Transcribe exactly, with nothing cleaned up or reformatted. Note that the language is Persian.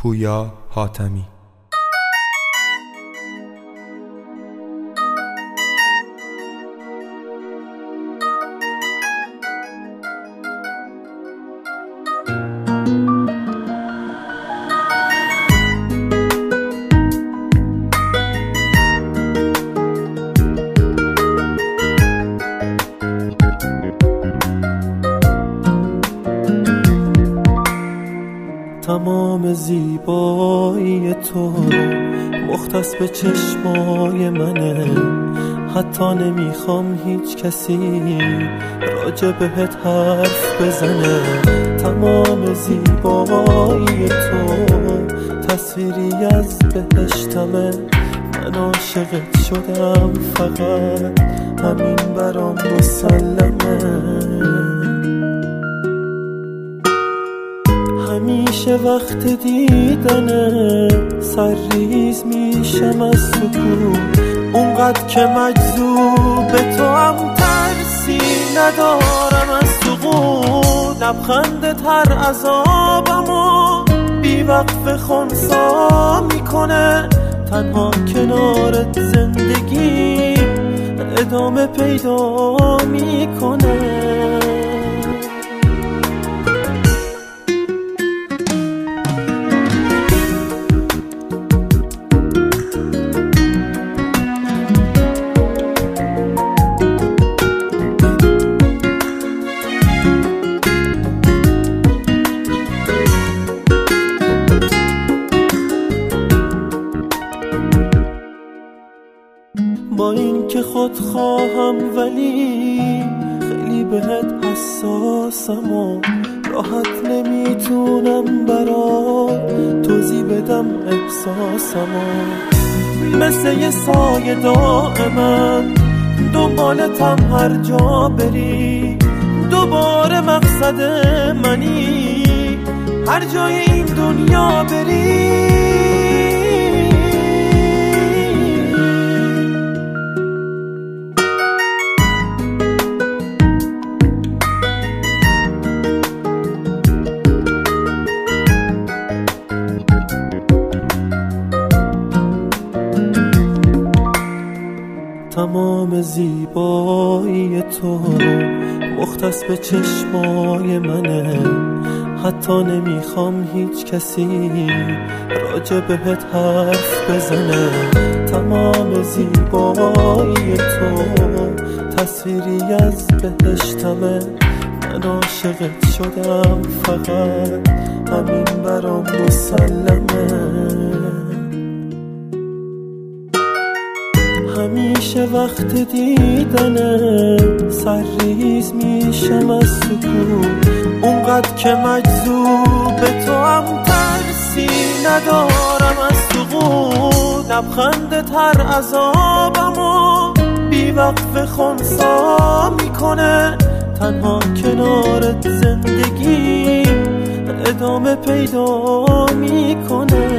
پویا حاتمی. تمام زیبایی تو مختص به چشمای منه، حتی نمیخوام هیچ کسی راجع بهت حرف بزنه. تمام زیبایی تو تصویری از بهشتمه، من عاشقت شدم، فقط همین برام مسلمه. همیشه وقت دیدنه سرریز میشم از سکوت، اونقدر که مجذوب تو هم ترسی ندارم از سقوط. لبخندت هر عذابمو بی وقف خونسا میکنه، تنها کنارت زندگی ادامه پیدا میکنه. با این که خود خواهم ولی خیلی بهت حساسم و راحت نمیتونم برات توضیح بدم احساسم و مثل یه سایه دائمم دنبالتم هر جا بری، دوباره مقصد منی هر جای این دنیا بری. تمام زیبایی تو مختص به چشمای منه، حتی نمیخوام هیچ کسی راجع بهت حرف بزنه. تمام زیبایی تو تصویری از بهشتمه، من عاشقت شدم، فقط همین برام مسلمه. همیشه وقت دیدنه سرریز میشم از سکوت، اونقدر که مجذوب تو هم ترسی ندارم از سقوط. لبخندت هر عذابمو بی وقف خونسا میکنه، تنها کنارت زندگی ادامه پیدا میکنه.